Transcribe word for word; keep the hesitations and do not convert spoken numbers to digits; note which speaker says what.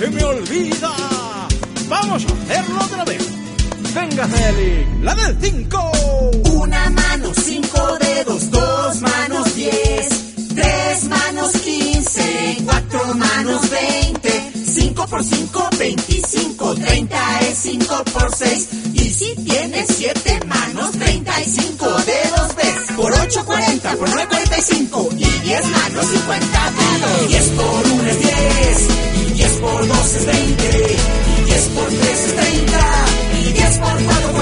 Speaker 1: se me olvida. Vamos a hacerlo otra vez. Venga, Félix, la del cinco.
Speaker 2: Una mano, cinco dedos, dos manos, diez. Tres manos, quince. Cuatro manos, veinte. Cinco por cinco, veinticinco. Treinta es cinco por seis. Y si tienes siete manos, treinta y cinco dedos ves. Por ocho, cuarenta. Por nueve, cuarenta y cinco. Y diez manos, cincuenta dedos. Diez por uno es diez. Y diez por dos es veinte. Y diez por tres es treinta. Y diez por cuatro